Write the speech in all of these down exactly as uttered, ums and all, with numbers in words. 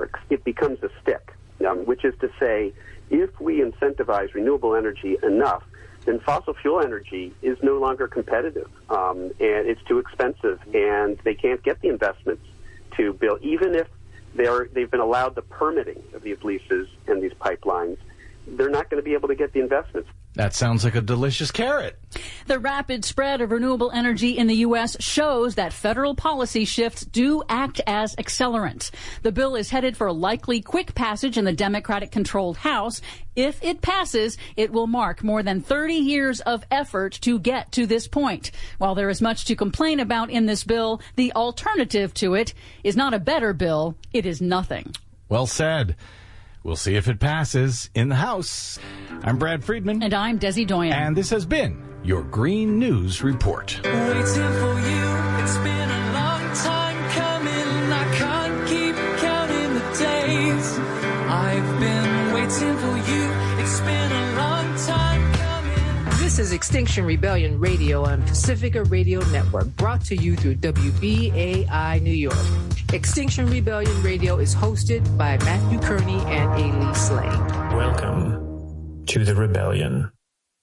works, it becomes a stick, um, which is to say, if we incentivize renewable energy enough, then fossil fuel energy is no longer competitive, um, and it's too expensive, and they can't get the investments to build, even if they're, they've been allowed the permitting of these leases and these pipelines, they're not going to be able to get the investments. That sounds like a delicious carrot. The rapid spread of renewable energy in the U S shows that federal policy shifts do act as accelerants. The bill is headed for a likely quick passage in the Democratic-controlled House. If it passes, it will mark more than thirty years of effort to get to this point. While there is much to complain about in this bill, the alternative to it is not a better bill. It is nothing. Well said. We'll see if it passes in the House. I'm Brad Friedman. And I'm Desi Doyen. And this has been your Green News Report. Waiting for you, it's been a long time coming. I can't keep counting the days. I've been waiting for you, it's been a long time coming. This is Extinction Rebellion Radio on Pacifica Radio Network, brought to you through W B A I New York. Extinction Rebellion Radio is hosted by Matthew Kearney and Ailey Slane. Welcome to the rebellion.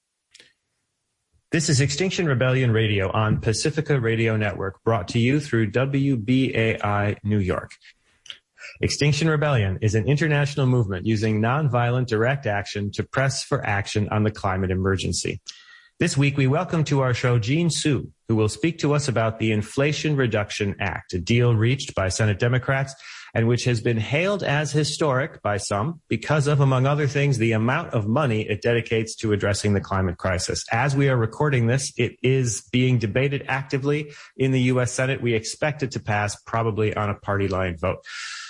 This is Extinction Rebellion Radio on Pacifica Radio Network, brought to you through W B A I New York. Extinction Rebellion is an international movement using nonviolent direct action to press for action on the climate emergency. This week, we welcome to our show Jean Su, who will speak to us about the Inflation Reduction Act, a deal reached by Senate Democrats and which has been hailed as historic by some because of, among other things, the amount of money it dedicates to addressing the climate crisis. As we are recording this, it is being debated actively in the U S Senate. We expect it to pass probably on a party line vote.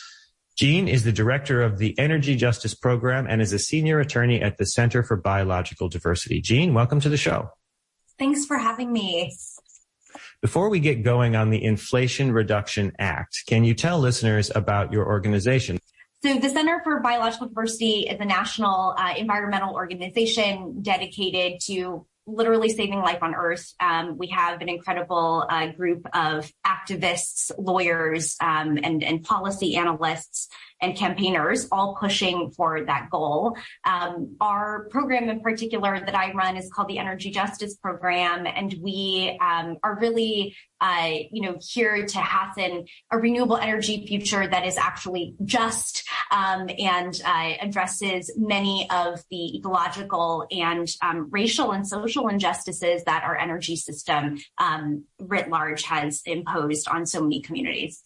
Jean is the director of the Energy Justice Program and is a senior attorney at the Center for Biological Diversity. Jean, welcome to the show. Thanks for having me. Before we get going on the Inflation Reduction Act, can you tell listeners about your organization? So the Center for Biological Diversity is a national uh, environmental organization dedicated to literally saving life on Earth. Um, we have an incredible uh, group of activists, lawyers, um, and, and policy analysts and campaigners all pushing for that goal. Um, our program in particular that I run is called the Energy Justice Program, and we um, are really uh, you know, here to hasten a renewable energy future that is actually just um, and uh, addresses many of the ecological and um, racial and social injustices that our energy system um, writ large has imposed on so many communities.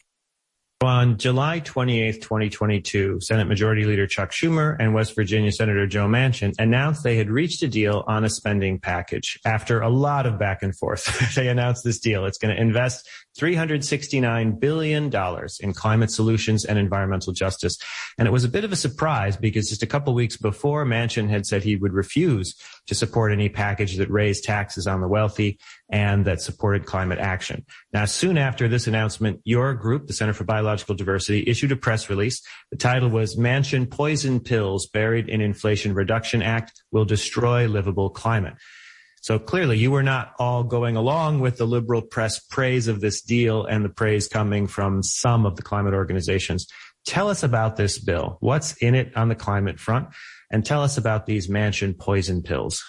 On July twenty-eighth, twenty twenty-two, Senate Majority Leader Chuck Schumer and West Virginia Senator Joe Manchin announced they had reached a deal on a spending package. After a lot of back and forth, they announced this deal. It's going to invest three hundred sixty-nine billion dollars in climate solutions and environmental justice. And it was a bit of a surprise because just a couple weeks before, Manchin had said he would refuse to support any package that raised taxes on the wealthy and that supported climate action. Now, soon after this announcement, your group, the Center for Biological Diversity, issued a press release. The title was Manchin Poison Pills Buried in Inflation Reduction Act Will Destroy Livable Climate. So clearly you were not all going along with the liberal press praise of this deal and the praise coming from some of the climate organizations. Tell us about this bill. What's in it on the climate front? And tell us about these Manchin poison pills.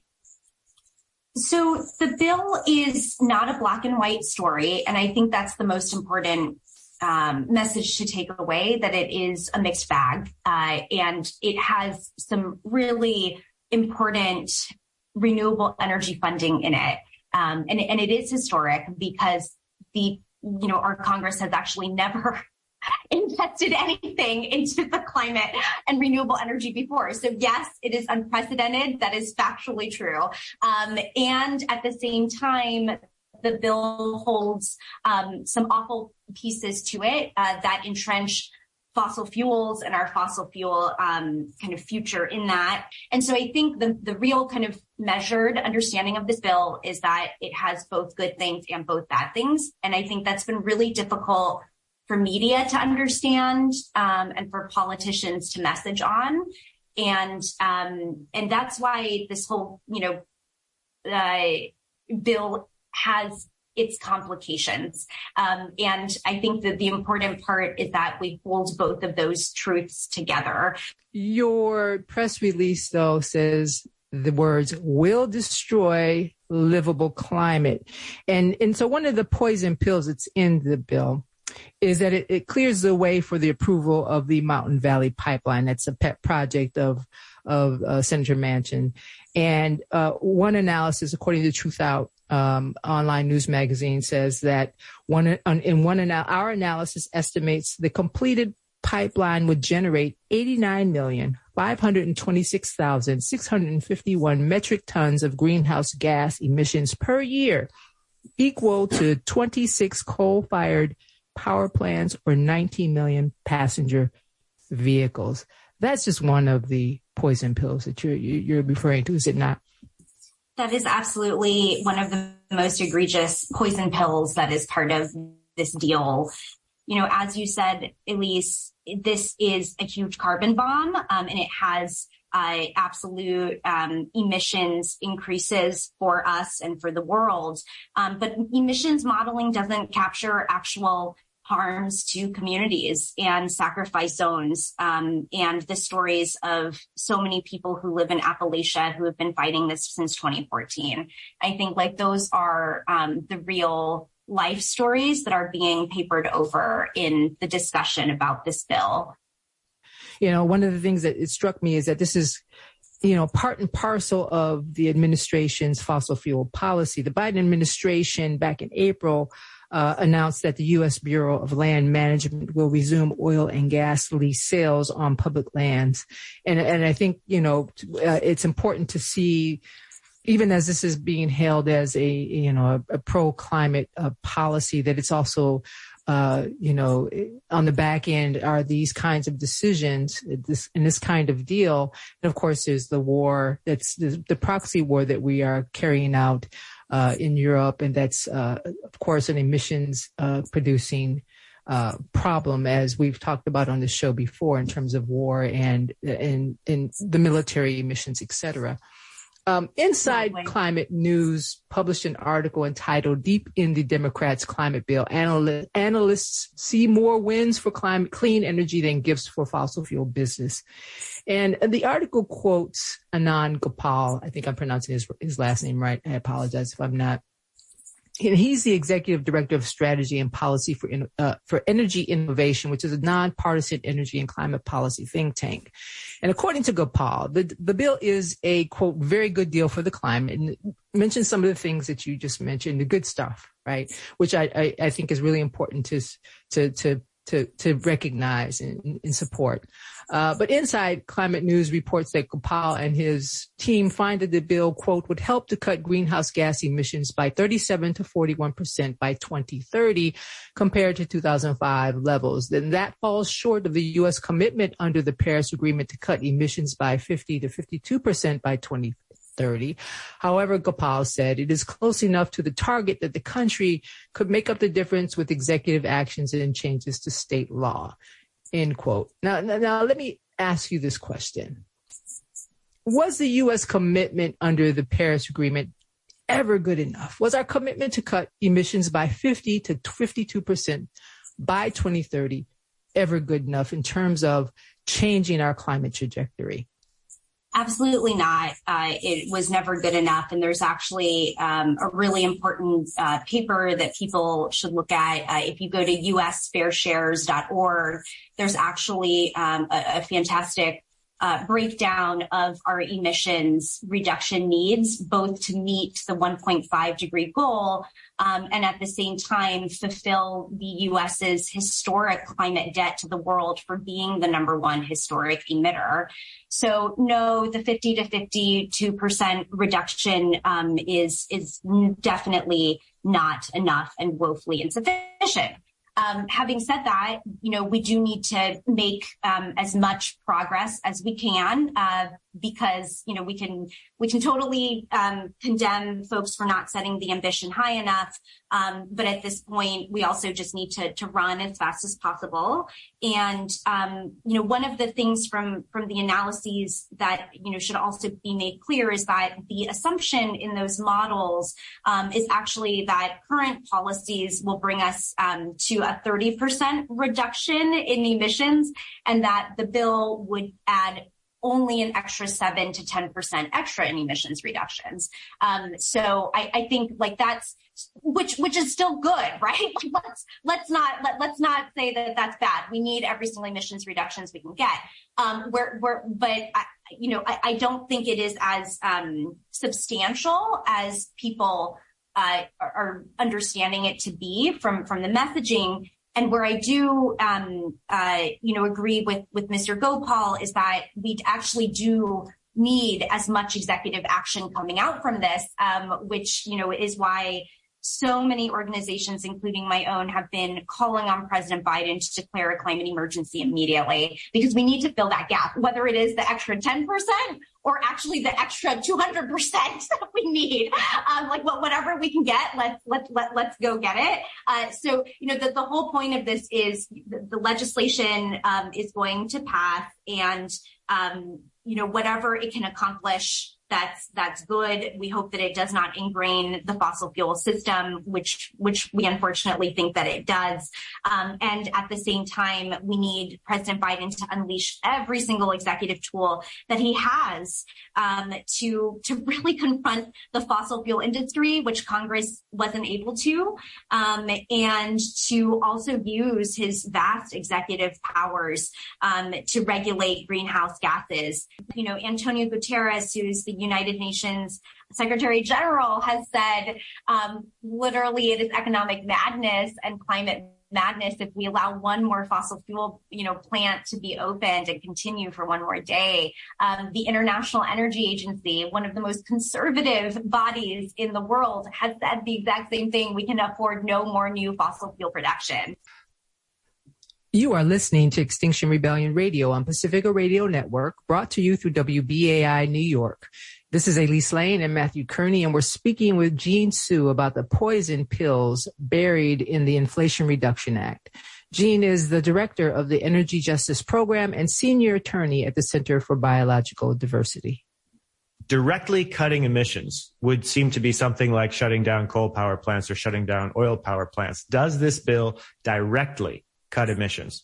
So the bill is not a black and white story, and I think that's the most important um, message to take away, that it is a mixed bag, uh, and it has some really important renewable energy funding in it. Um, and, and it is historic because the, you know, our Congress has actually never invested anything into the climate and renewable energy before. So yes, it is unprecedented. That is factually true. Um, and at the same time, the bill holds um, some awful pieces to it uh, that entrench fossil fuels and our fossil fuel um, kind of future in that. And so I think the, the real kind of measured understanding of this bill is that it has both good things and both bad things. And I think that's been really difficult for media to understand um, and for politicians to message on. And um, and that's why this whole, you know, uh, bill has its complications. Um, and I think that the important part is that we hold both of those truths together. Your press release, though, says the words will destroy livable climate. And, and so one of the poison pills that's in the bill is that it, it clears the way for the approval of the Mountain Valley Pipeline. That's a pet project of of uh, Senator Manchin. And uh, one analysis, according to Truth Out, um, online news magazine, says that one in one anal- our analysis estimates the completed pipeline would generate eighty-nine million five hundred twenty-six thousand six hundred fifty-one metric tons of greenhouse gas emissions per year, equal to twenty-six coal-fired power plants or nineteen million passenger vehicles. That's just one of the poison pills that you're, you're referring to, is it not? That is absolutely one of the most egregious poison pills that is part of this deal. You know, as you said, Elise, this is a huge carbon bomb, um, and it has uh, absolute um, emissions increases for us and for the world. Um, but emissions modeling doesn't capture actual harms to communities and sacrifice zones, um, and the stories of so many people who live in Appalachia who have been fighting this since twenty fourteen. I think like those are um, the real life stories that are being papered over in the discussion about this bill. You know, one of the things that it struck me is that this is, you know, part and parcel of the administration's fossil fuel policy. The Biden administration back in April uh, announced that the U S Bureau of Land Management will resume oil and gas lease sales on public lands. And, and I think, you know, uh, it's important to see, even as this is being hailed as a, you know, a, a pro-climate uh, policy, that it's also, uh, you know, on the back end are these kinds of decisions, this in this kind of deal. And of course, there's the war, that's the, the proxy war that we are carrying out uh, in Europe. And that's, uh, of course, an emissions uh, producing uh, problem, as we've talked about on the show before, in terms of war and, and, and the military emissions, et cetera. Um, Inside Climate News published an article entitled "Deep in the Democrats' Climate Bill. Analy- Analysts see more wins for climate clean energy than gifts for fossil fuel business." And the article quotes Anand Gopal. I think I'm pronouncing his, his last name right. I apologize if I'm not. And he's the executive director of strategy and policy for uh, for energy innovation, which is a nonpartisan energy and climate policy think tank. And according to Gopal, the the bill is a, quote, very good deal for the climate, and mentions some of the things that you just mentioned, the good stuff, right? Which I I, I think is really important to to to to to recognize and, and support. Uh, but Inside Climate News reports that Gopal and his team find that the bill, quote, would help to cut greenhouse gas emissions by thirty-seven to forty-one percent by twenty thirty compared to two thousand five levels. Then that falls short of the U S commitment under the Paris Agreement to cut emissions by fifty to fifty-two percent by twenty thirty. However, Gopal said it is close enough to the target that the country could make up the difference with executive actions and changes to state law. End quote. Now, now, now, let me ask you this question. Was the U S commitment under the Paris Agreement ever good enough? Was our commitment to cut emissions by fifty to fifty-two percent by twenty thirty ever good enough in terms of changing our climate trajectory? Absolutely not. Uh, it was never good enough. And there's actually um, a really important uh, paper that people should look at. Uh, if you go to U S fair shares dot org, there's actually um, a, a fantastic uh, breakdown of our emissions reduction needs, both to meet the one point five degree goal um, and at the same time fulfill the U S's historic climate debt to the world for being the number one historic emitter. So no, the fifty to fifty-two percent reduction um, is is definitely not enough and woefully insufficient. Um, having said that, you know, we do need to make um, as much progress as we can uh, because, you know, we can we can totally um, condemn folks for not setting the ambition high enough. Um, but at this point, we also just need to, to run as fast as possible. And, um, you know, one of the things from, from the analyses that, you know, should also be made clear is that the assumption in those models um, is actually that current policies will bring us um, to a thirty percent reduction in emissions, and that the bill would add only an extra seven to ten percent extra in emissions reductions. Um, so I, I think like that's, which, which is still good, right? Like let's, let's not, let, let's not say that that's bad. We need every single emissions reductions we can get. Um, we're, we're, but I, you know, I, I don't think it is as, um, substantial as people, uh, are, are understanding it to be from, from the messaging. And where I do, um, uh, you know, agree with, with Mister Gopal is that we actually do need as much executive action coming out from this, um, which, you know, is why so many organizations, including my own, have been calling on President Biden to declare a climate emergency immediately, because we need to fill that gap, whether it is the extra ten percent or actually the extra two hundred percent that we need. Um, like whatever we can get, let's, let's, let, let's go get it. Uh, so, you know, the, the whole point of this is the, the legislation um, is going to pass, and, um, you know, whatever it can accomplish, that's, that's good. We hope that it does not ingrain the fossil fuel system, which, which we unfortunately think that it does. Um, and at the same time, we need President Biden to unleash every single executive tool that he has, um, to, to really confront the fossil fuel industry, which Congress wasn't able to, um, and to also use his vast executive powers, um, to regulate greenhouse gases. You know, Antonio Guterres, who's the United Nations Secretary General, has said um, literally it is economic madness and climate madness if we allow one more fossil fuel, you know, plant to be opened and continue for one more day. Um, the International Energy Agency, one of the most conservative bodies in the world, has said the exact same thing. We can afford no more new fossil fuel production. You are listening to Extinction Rebellion Radio on Pacifica Radio Network, brought to you through W B A I New York. This is Elise Lane and Matthew Kearney, and we're speaking with Jean Su about the poison pills buried in the Inflation Reduction Act. Jean is the director of the Energy Justice Program and senior attorney at the Center for Biological Diversity. Directly cutting emissions would seem to be something like shutting down coal power plants or shutting down oil power plants. Does this bill directly cut emissions?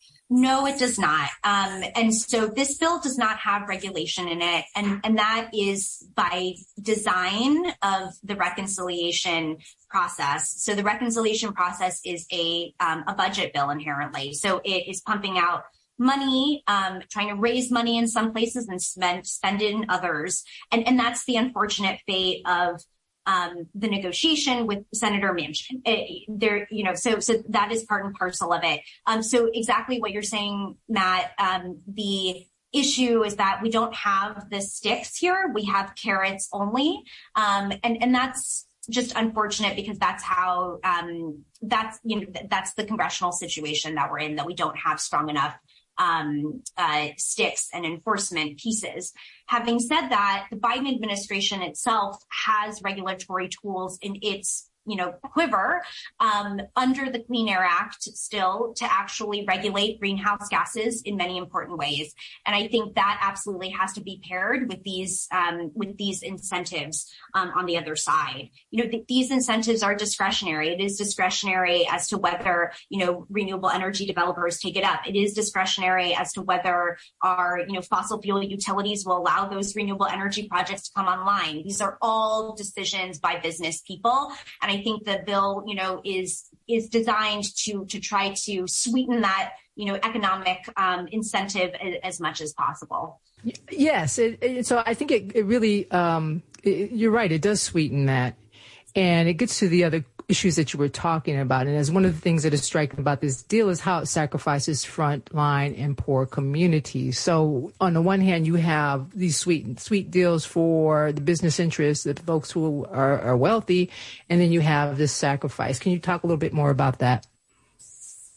No, it does not. Um, and so this bill does not have regulation in it. And, and that is by design of the reconciliation process. So the reconciliation process is a, um, a budget bill inherently. So it is pumping out money, um, trying to raise money in some places and spend, spend it in others. And, and that's the unfortunate fate of Um, the negotiation with Senator Manchin. It, there, you know, so, so that is part and parcel of it. Um, so exactly what you're saying, Matt, um, the issue is that we don't have the sticks here. We have carrots only. Um, and, and that's just unfortunate because that's how, um, that's, you know, that's the congressional situation that we're in, that we don't have strong enough um, uh, sticks and enforcement pieces. Having said that, the Biden administration itself has regulatory tools in its, you know, quiver, um, under the Clean Air Act still to actually regulate greenhouse gases in many important ways. And I think that absolutely has to be paired with these, um, with these incentives, um, on the other side. You know, th- these incentives are discretionary. It is discretionary as to whether, you know, renewable energy developers take it up. It is discretionary as to whether our, you know, fossil fuel utilities will allow those renewable energy projects to come online. These are all decisions by business people. And I think the bill, you know, is is designed to to try to sweeten that, you know, economic um, incentive as, as much as possible. Yes, it, it, so I think it, it really, um, it, you're right, it does sweeten that, and it gets to the other issues that you were talking about. And as one of the things that is striking about this deal is how it sacrifices frontline and poor communities. So on the one hand, you have these sweet, sweet deals for the business interests, the folks who are, are wealthy, and then you have this sacrifice. Can you talk a little bit more about that?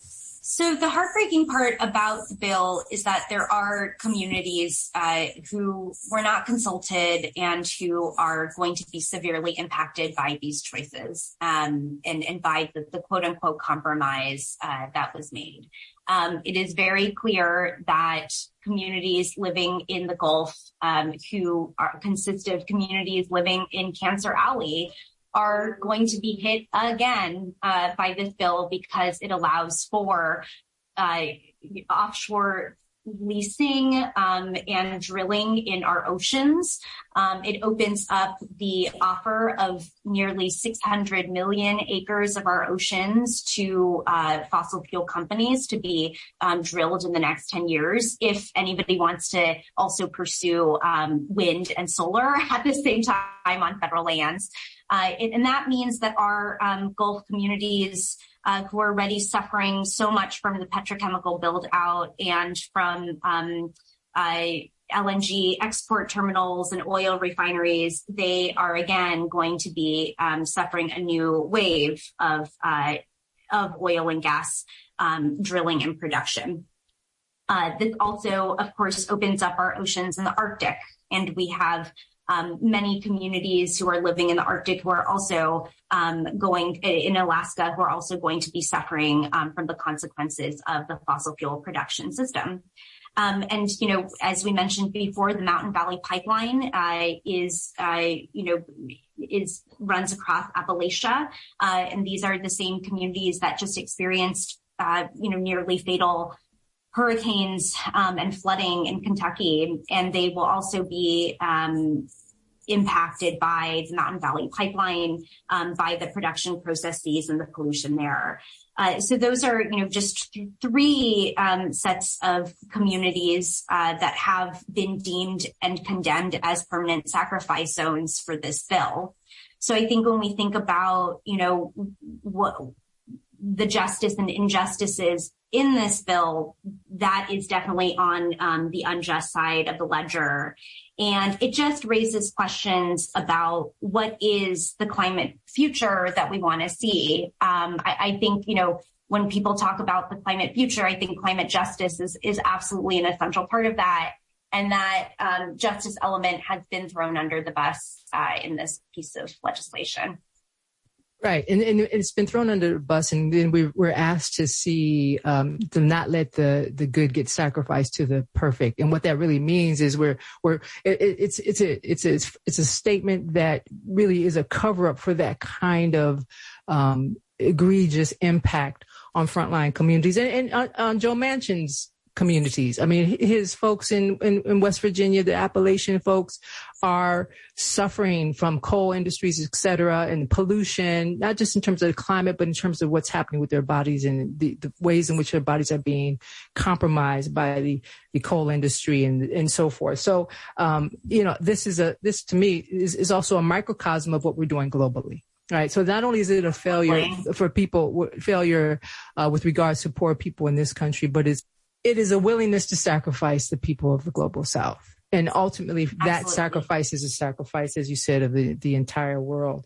So the heartbreaking part about the bill is that there are communities uh, who were not consulted and who are going to be severely impacted by these choices um, and, and by the, the quote unquote compromise uh, that was made. Um, it is very clear that communities living in the Gulf um, who are, consist of communities living in Cancer Alley are going to be hit again uh, by this bill because it allows for uh, offshore leasing um, and drilling in our oceans. Um, it opens up the offer of nearly six hundred million acres of our oceans to uh, fossil fuel companies to be um, drilled in the next ten years. If anybody wants to also pursue um, wind and solar at the same time on federal lands. Uh, and, and that means that our um, Gulf communities uh, who are already suffering so much from the petrochemical build out and from um, uh, L N G export terminals and oil refineries, they are again going to be um, suffering a new wave of uh, of oil and gas um, drilling and production. Uh, this also, of course, opens up our oceans in the Arctic, and we have Um, many communities who are living in the Arctic who are also um, going in Alaska who are also going to be suffering um, from the consequences of the fossil fuel production system. Um, and, you know, as we mentioned before, the Mountain Valley Pipeline uh, is, uh, you know, is runs across Appalachia. Uh, and these are the same communities that just experienced, uh, you know, nearly fatal hurricanes um, and flooding in Kentucky, and they will also be um, impacted by the Mountain Valley Pipeline, um, by the production processes and the pollution there. Uh, so those are, you know, just th- three um, sets of communities uh, that have been deemed and condemned as permanent sacrifice zones for this bill. So I think when we think about, you know, what the justice and injustices in this bill, that is definitely on um, the unjust side of the ledger. And it just raises questions about what is the climate future that we want to see. Um, I, I think, you know, when people talk about the climate future, I think climate justice is, is absolutely an essential part of that. And that um, justice element has been thrown under the bus uh, in this piece of legislation. Right. And, and it's been thrown under the bus, and then we we're asked to see, um, to not let the, the good get sacrificed to the perfect. And what that really means is we're, we're, it, it's, it's a, it's a, it's a statement that really is a cover up for that kind of, um, egregious impact on frontline communities and, and on, on Joe Manchin's communities. I mean, his folks in, in, in West Virginia, the Appalachian folks, are suffering from coal industries, et cetera, and pollution, not just in terms of the climate, but in terms of what's happening with their bodies and the, the ways in which their bodies are being compromised by the, the coal industry and, and so forth. So, um, you know, this is a, this to me is, is also a microcosm of what we're doing globally. Right. So not only is it a failure for people, failure uh, with regards to poor people in this country, but it's it is a willingness to sacrifice the people of the global South. And ultimately, Absolutely. That sacrifice is a sacrifice, as you said, of the, the entire world.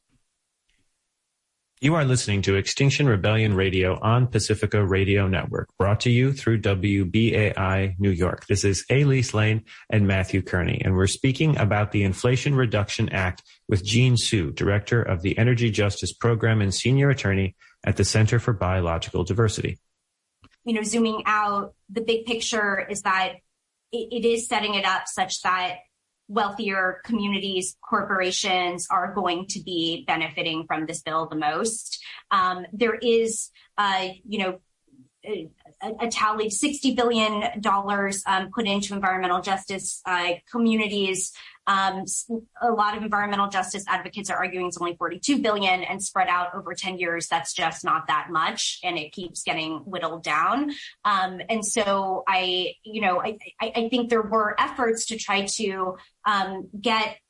You are listening to Extinction Rebellion Radio on Pacifica Radio Network, brought to you through W B A I New York. This is Elise Lane and Matthew Kearney, and we're speaking about the Inflation Reduction Act with Jean Su, Director of the Energy Justice Program and Senior Attorney at the Center for Biological Diversity. You know, zooming out, the big picture is that it, it is setting it up such that wealthier communities, corporations are going to be benefiting from this bill the most. Um, there is, uh, you know, a, a tallied sixty billion dollars um, put into environmental justice uh, communities. Um, a lot of environmental justice advocates are arguing it's only forty-two billion dollars, and spread out over ten years, that's just not that much, and it keeps getting whittled down. Um, and so I, you know, I, I think there were efforts to try to um, get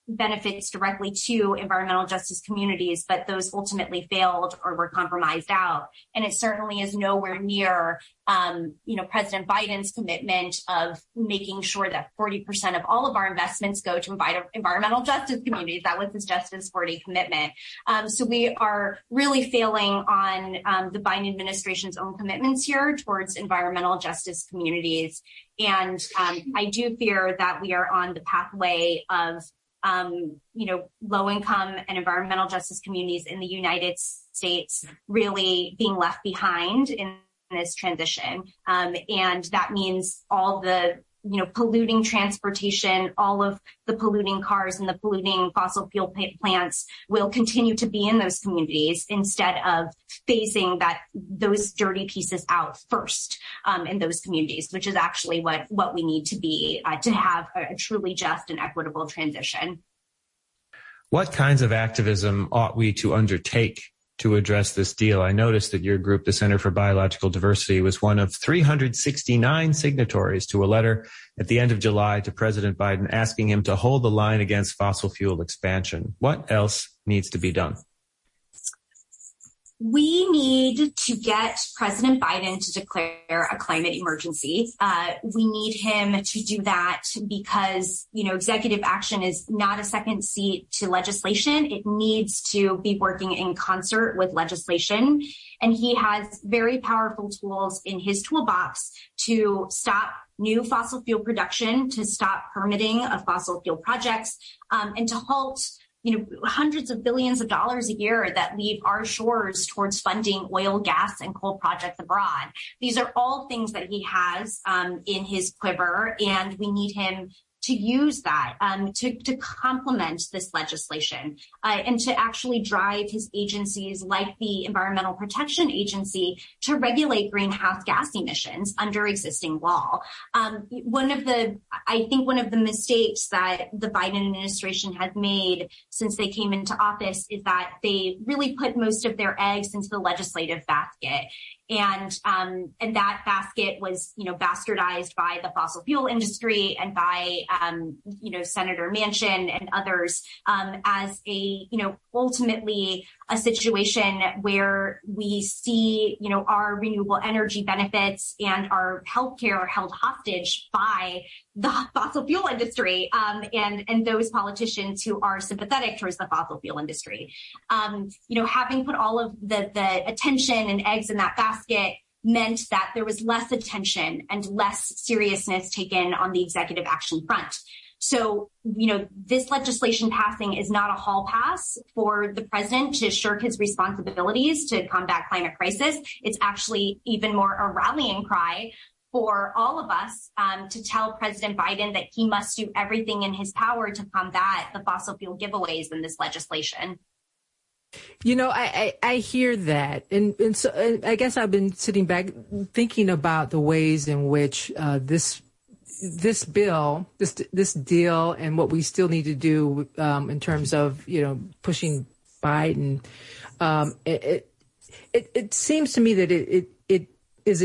benefits directly to environmental justice communities, but those ultimately failed or were compromised out. And it certainly is nowhere near, um, you know, President Biden's commitment of making sure that forty percent of all of our investments go to envi- environmental justice communities. That was his Justice forty commitment. Um, so we are really failing on um, the Biden administration's own commitments here towards environmental justice communities. And um, I do fear that we are on the pathway of Um, you know, low-income and environmental justice communities in the United States really being left behind in this transition. Um, and that means all the, you know, polluting transportation, all of the polluting cars and the polluting fossil fuel plants will continue to be in those communities instead of phasing that those dirty pieces out first um, in those communities, which is actually what, what we need to be uh, to have a, a truly just and equitable transition. What kinds of activism ought we to undertake to address this deal? I noticed that your group, the Center for Biological Diversity, was one of three hundred sixty-nine signatories to a letter at the end of July to President Biden asking him to hold the line against fossil fuel expansion. What else needs to be done? We need to get President Biden to declare a climate emergency. Uh, we need him to do that because, you know, executive action is not a second seat to legislation. It needs to be working in concert with legislation. And he has very powerful tools in his toolbox to stop new fossil fuel production, to stop permitting of fossil fuel projects, um, and to halt you know, hundreds of billions of dollars a year that leave our shores towards funding oil, gas, and coal projects abroad. These are all things that he has um, in his quiver, and we need him to use that um, to, to complement this legislation uh, and to actually drive his agencies like the Environmental Protection Agency to regulate greenhouse gas emissions under existing law. Um, one of the, I think one of the mistakes that the Biden administration has made since they came into office is that they really put most of their eggs into the legislative basket. And um, and that basket was, you know, bastardized by the fossil fuel industry and by, um, you know, Senator Manchin and others um, as a, you know, ultimately a situation where we see, you know, our renewable energy benefits and our healthcare held hostage by the fossil fuel industry um, and and those politicians who are sympathetic towards the fossil fuel industry. Um, you know, having put all of the the attention and eggs in that basket meant that there was less attention and less seriousness taken on the executive action front. So, you know, this legislation passing is not a hall pass for the president to shirk his responsibilities to combat climate crisis. It's actually even more a rallying cry for all of us um, to tell President Biden that he must do everything in his power to combat the fossil fuel giveaways in this legislation. You know, I, I, I hear that. And, and so and I guess I've been sitting back thinking about the ways in which uh, this this bill, this this deal and what we still need to do um, in terms of, you know, pushing Biden. Um, it, it it seems to me that it it, it is a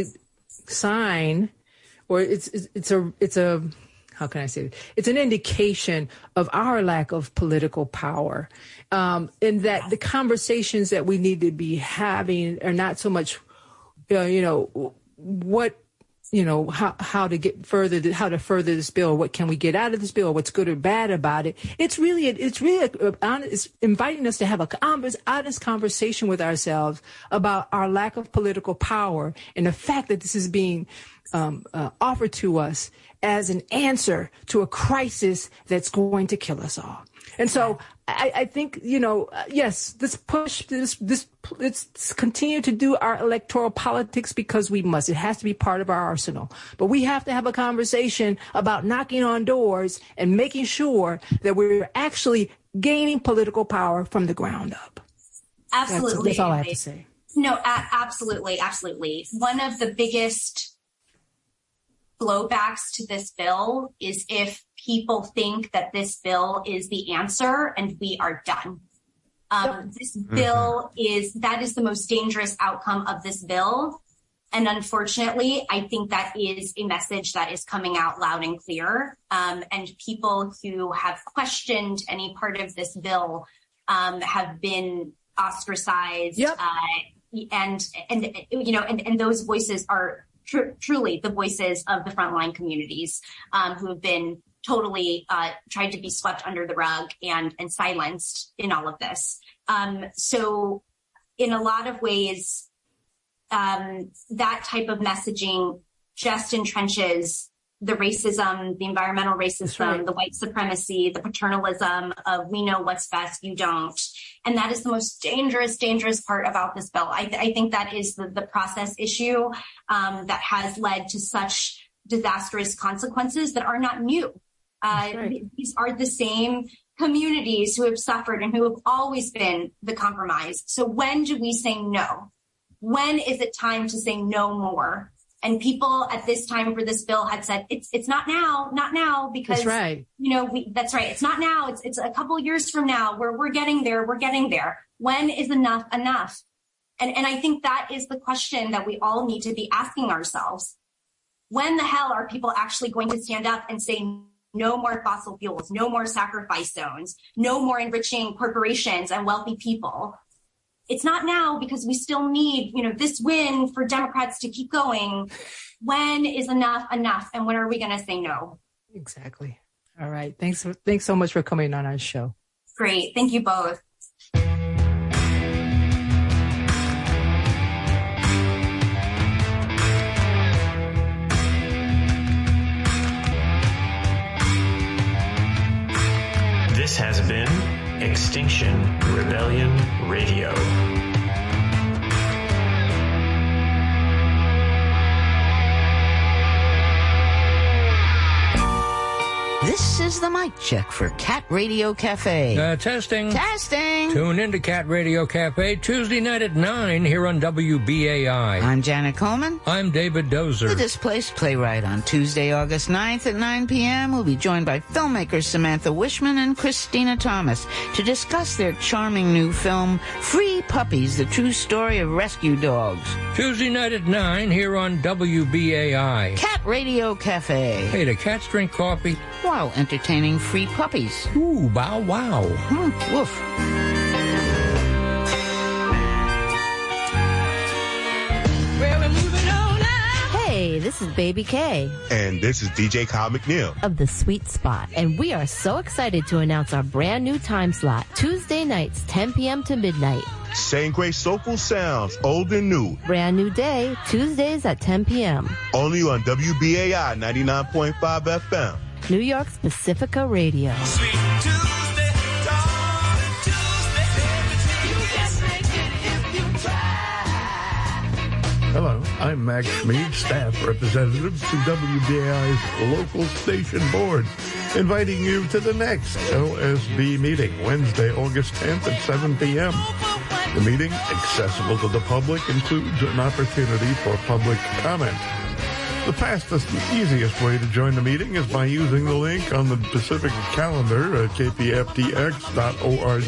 sign or it's it's a it's a how can I say it? It's an indication of our lack of political power, um, in that the conversations that we need to be having are not so much, uh, you know, what, you know, how, how to get further, how to further this bill, what can we get out of this bill, what's good or bad about it. It's really, it's really a, a, it's inviting us to have a honest conversation with ourselves about our lack of political power and the fact that this is being um, uh, offered to us as an answer to a crisis that's going to kill us all. And so I, I think, you know, uh, yes, this push, this, this, let's continue to do our electoral politics because we must. It has to be part of our arsenal. But we have to have a conversation about knocking on doors and making sure that we're actually gaining political power from the ground up. Absolutely. That's, that's all I have to say. No, a- absolutely. Absolutely. One of the biggest blowbacks to this bill is if people think that this bill is the answer and we are done. Um, yep. This bill mm-hmm. is, that is the most dangerous outcome of this bill And unfortunately, I think that is a message that is coming out loud and clear. Um, and people who have questioned any part of this bill um, have been ostracized. Yep. Uh, and, and, you know, and, and those voices are tr- truly the voices of the frontline communities um, who have been totally uh, tried to be swept under the rug and, and silenced in all of this. Um, so in a lot of ways, um, that type of messaging just entrenches the racism, the environmental racism, right. the white supremacy, the paternalism of we know what's best, you don't. And that is the most dangerous, dangerous part about this bill. I, th- I think that is the, the process issue um, that has led to such disastrous consequences that are not new. Uh, right. These are the same communities who have suffered and who have always been the compromise. So when do we say no? When is it time to say no more? And people at this time for this bill had said, it's it's not now, not now, because, that's right. you know, we, that's right. It's not now. It's it's a couple years from now where we're getting there. We're getting there. When is enough enough? And, and I think that is the question that we all need to be asking ourselves. When the hell are people actually going to stand up and say no more fossil fuels, no more sacrifice zones, no more enriching corporations and wealthy people? It's not now because we still need, you know, this win for Democrats to keep going. When is enough enough? And when are we going to say no? Exactly. All right. Thanks. Thanks so much for coming on our show. Great. Thank you both. This has been Extinction Rebellion Radio. This is the mic check for Cat Radio Cafe. Uh, testing. Testing. Tune into Cat Radio Cafe Tuesday night at nine here on W B A I. I'm Janet Coleman. I'm David Dozer. The Displaced Playwright on Tuesday, August ninth at nine p.m. We'll be joined by filmmakers Samantha Wishman and Christina Thomas to discuss their charming new film, Free Puppies, the true story of rescue dogs. Tuesday night at nine here on W B A I. Cat Radio Cafe. Hey, do cats drink coffee? While entertaining free puppies. Ooh, bow wow. Hmm, woof. Well, we're moving on now. Hey, this is Baby K. And this is D J Kyle McNeil of The Sweet Spot. And we are so excited to announce our brand new time slot, Tuesday nights, ten p.m. to midnight. Same great soulful sounds, old and new. Brand new day, Tuesdays at ten p.m. Only on W B A I ninety-nine point five F M. New York's Pacifica Radio. Sweet Tuesday, darling Tuesday. You can make it if you try. Hello, I'm Max Schmid, staff representative to W B A I's local station board, inviting you to the next L S B meeting, Wednesday, August tenth at seven p.m. The meeting, accessible to the public, includes an opportunity for public comment. The fastest and easiest way to join the meeting is by using the link on the Pacific calendar at k p f t x dot org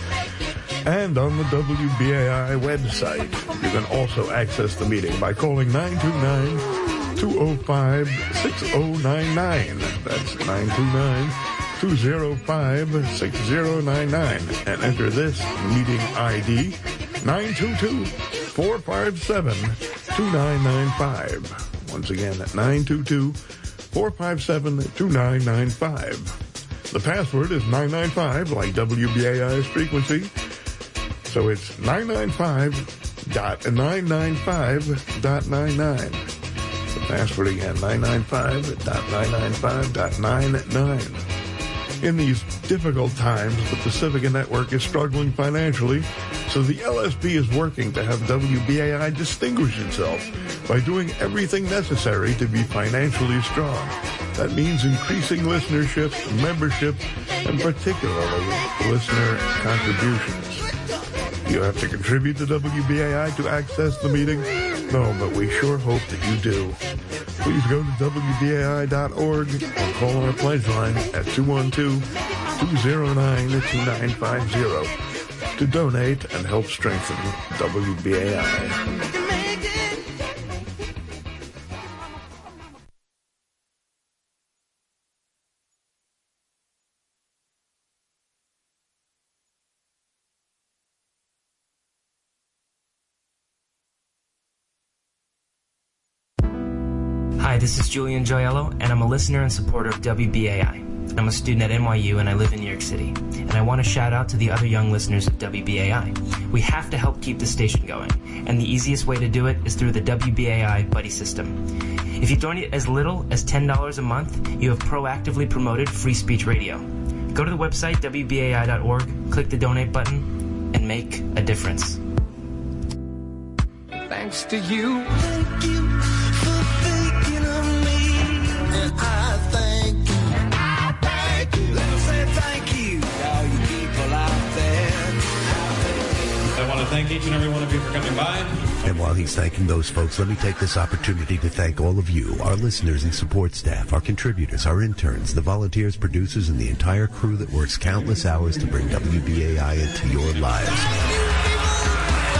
and on the W B A I website. You can also access the meeting by calling nine two nine, two oh five, six oh nine nine. That's nine two nine, two oh five, six oh nine nine. And enter this meeting I D, nine two two, four five seven, two nine nine five. Once again, at nine two two, four five seven, two nine nine five. The password is nine nine five, like W B A I's frequency. So it's nine nine five dot nine nine five dot nine nine. The password again, nine nine five dot nine nine five dot nine nine. In these difficult times, the Pacifica Network is struggling financially, so the L S B is working to have W B A I distinguish itself by doing everything necessary to be financially strong. That means increasing listenership, membership, and particularly listener contributions. You have to contribute to W B A I to access the meeting? No, but we sure hope that you do. Please go to W B A I dot org or call our pledge line at two one two, two oh nine, two nine five zero to donate and help strengthen W B A I. this is Julian Joyello, and I'm a listener and supporter of W B A I. I'm a student at N Y U, and I live in New York City. And I want to shout out to the other young listeners of W B A I. We have to help keep the station going, and the easiest way to do it is through the W B A I Buddy System. If you donate as little as ten dollars a month, you have proactively promoted free speech radio. Go to the website, W B A I dot org, click the donate button, and make a difference. Thanks to you. Thank you for thinking of me. And I thank you. And I thank you. Let me say thank you to all you people out there. I want to thank each and every one of you for coming by. And while he's thanking those folks, let me take this opportunity to thank all of you, our listeners and support staff, our contributors, our interns, the volunteers, producers, and the entire crew that works countless hours to bring W B A I into your lives.